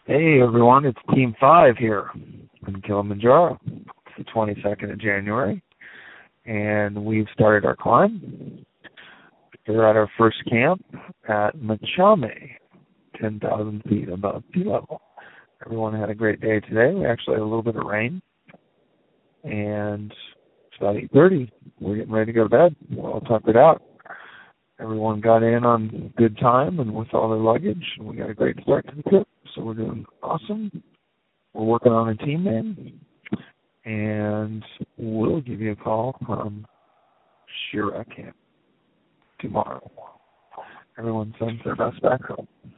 Hey everyone, it's Team 5 here in Kilimanjaro. It's the 22nd of January, and we've started our climb. We're at our first camp at Machame, 10,000 feet above sea level. Everyone had a great day today. We actually had a little bit of rain, and it's about 8:30. We're getting ready to go to bed. We're all tuckered out. Everyone got in on good time and with all their luggage, and we got a great start to the trip. So we're doing awesome. We're working on a team name, and we'll give you a call from Shira Camp tomorrow. Everyone sends their best back home.